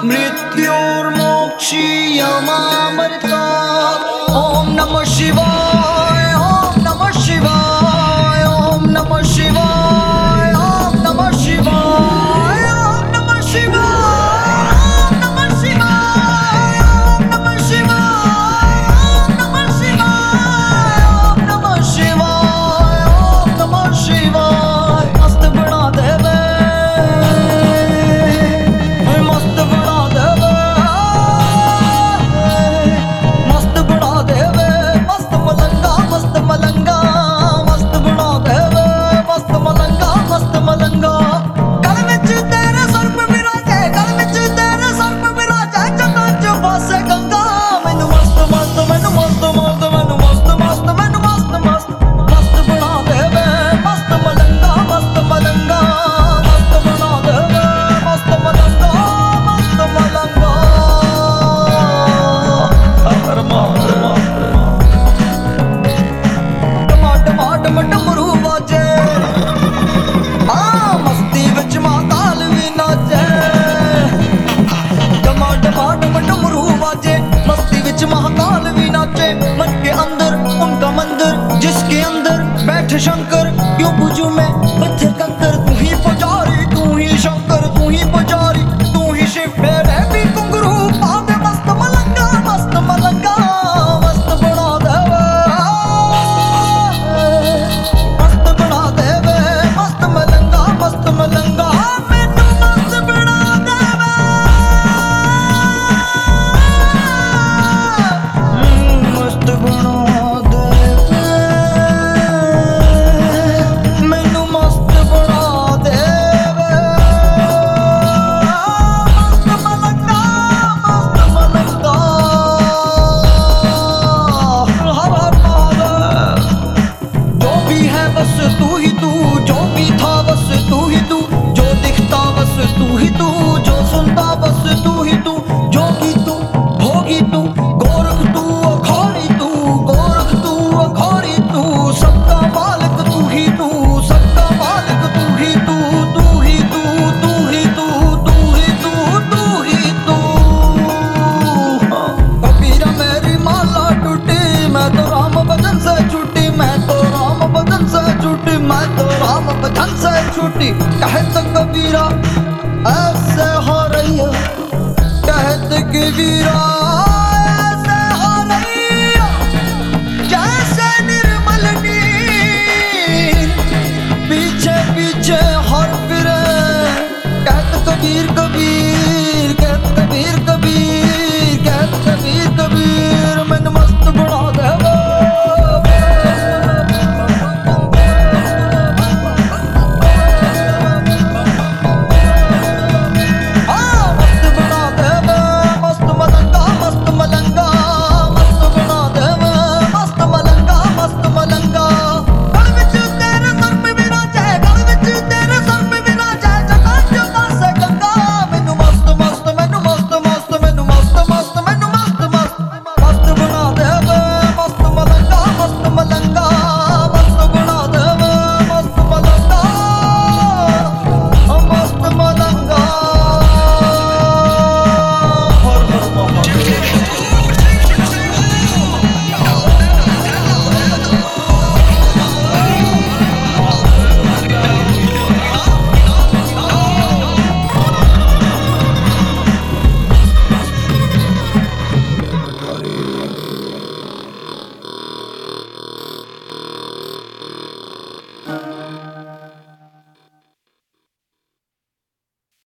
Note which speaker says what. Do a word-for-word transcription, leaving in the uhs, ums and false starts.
Speaker 1: मृत्युर्मोक्षी यमामृता। ओम नमः शिवाय, ओम नमः शिवाय, ओम नमः शिवाय, ओम नमः शिवाय, ओम नमः शिवाय, ओम नमः शिवाय, ओम नमः शिवाय, ओम नमः शिवाय, ओम नमः शिवाय, ओम नमः शिवाय। मस्त बना देवे, मस्त बना देवे, मस्त बना देवे, मस्त मलंगा, मस्त मलंगा, मस्त बना देवे, मस्त मलंगा, मस्त मलंगा। गल विच तेरे सर्प विराजे, गल विच तेरे सर्प विराजे, जटां च वासे गंगा। मैनू मस्त मस्त, मैनू मस्त मस्त, मैनू मस्त मस्त, मैनू मस्त मस्त, मस्त बना देवे, मस्त मलंगा, मस्त मलंगा, मस्त बना देवे, मस्त मलंगा, मस्त मलंगा। हर महादेव। टमा टमा टम डमरू वाजे, हाँ मस्ती विच महाकाल भी नाचे। टमा टमा टम डमरू वाजे, मस्ती विच महाकाल भी नाचे। मन के अंदर उनका मंदिर, जिसके अंदर बैठे शंकर। क्यों पूजूं मैं पत्थर कंकर, तू ही पुजारी, तू ही शंकर, तू ही पुजारी, तू ही शिव। मेरे भी घुंघरू पावे, मस्त मलंगा, मस्त मलंगा, मस्त बना देवे, मस्त बना देवे, मस्त मलंगा, मस्त मलंगा। मैनू मस्त बना देवे, मस्त बना देवे, मैनू मस्त बना देवे, मस्त मलंगा, मस्त मलंगा। हर हर महादेव। जो भी है बस तू ही तू, जो भी था बस तू ही तू, जो दिखता बस तू ही तू, जो सुनता बस तू ही तू। जोगी तू, भोगी तू, गोरख तू, अघोरी तू, गोरख तू, अघोरी तू। सबका मालिक तू ही तू, सबका मालिक तू ही तू, तू ही तू, तू ही तू, तू ही तू, तू ही तू। कबीरा मेरी माला टूटी, मैं तो राम भजन से छूटी, मैं तो राम भजन से छूटी, मैं तो राम भजन से छूटी। कहत कबीरा ऐसे हो रही है, कहत कबीरा